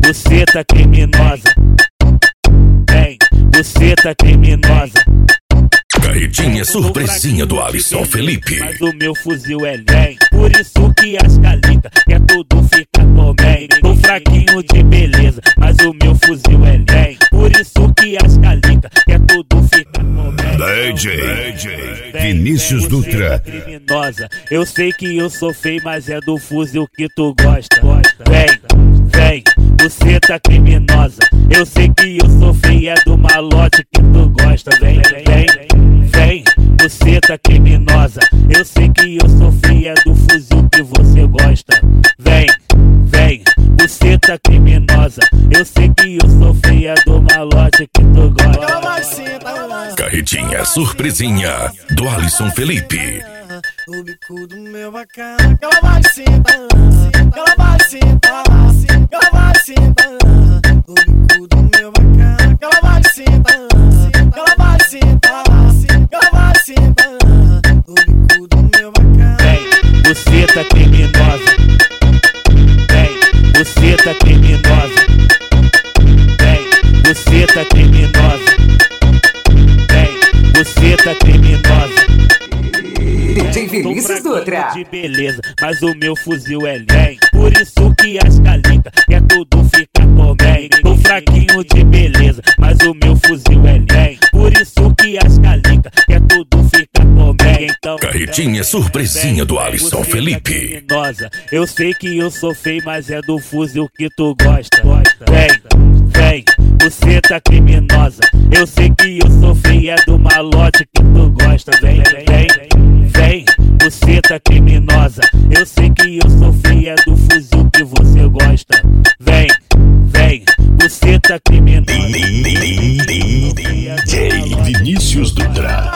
buceta criminosa. Vem, buceta criminosa. Carretinha surpresinha do Alisson Felipe. Mas o meu fuzil é lém, por isso que as calica quer tudo ficar comem. Tô fraquinho de beleza, mas o meu fuzil é lém, por isso que as calica quer tudo ficar comem. DJ Vinícius Dutra. Criminosa, eu sei que eu sou feio, mas é do fuzil que tu gosta. Vem, buceta criminosa, eu sei que eu sou feio, é do malote que tu gosta. Vem, buceta criminosa, eu sei que eu sou feio, é do fuzil que você gosta. Vem, buceta criminosa, eu sei que eu sou feio, é do malote que tu gosta. Carretinha surpresinha do Alisson Felipe. O bico do meu bacana, que ela vai sentar, que ela vai sentar, que ela vai sentar. O bico do meu bacana, que ela vai sentar, que ela vai sentar, que ela vai sentar. O bico do meu bacana. Vem, buceta criminosa. Vem, buceta criminosa. Vem, buceta criminosa. Vem, buceta criminosa. DJ Vinícius Dutra. De beleza, mas o meu fuzil é lém, por isso que as calica quer tudo ficar comem. Tô fraquinho de beleza, mas o meu fuzil é lém, por isso que as calica quer tudo ficar comem. Então, Carretinha surpresinha do Alisson Felipe. Criminosa, eu sei que eu sou feio, mas é do fuzil que tu gosta. Vem, buceta criminosa, eu sei que eu sou feio, é do malote que tu gosta. Vem, buceta criminosa, eu sei que eu sou feio, é do fuzil que você gosta. Vem, buceta criminosa. DJ Vinícius Dutra.